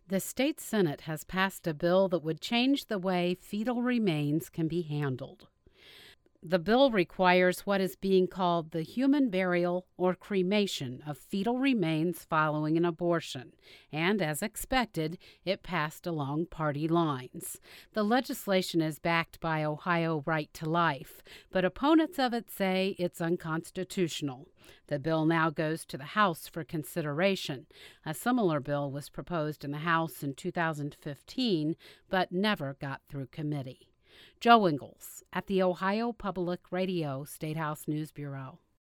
The state Senate has passed a bill that would change the way fetal remains can be handled. The bill requires what is being called the human burial or cremation of fetal remains following an abortion, and as expected, it passed along party lines. The legislation is backed by Ohio Right to Life, but opponents of it say it's unconstitutional. The bill now goes to the House for consideration. A similar bill was proposed in the House in 2015, but never got through committee. Joe Ingles at the Ohio Public Radio Statehouse News Bureau.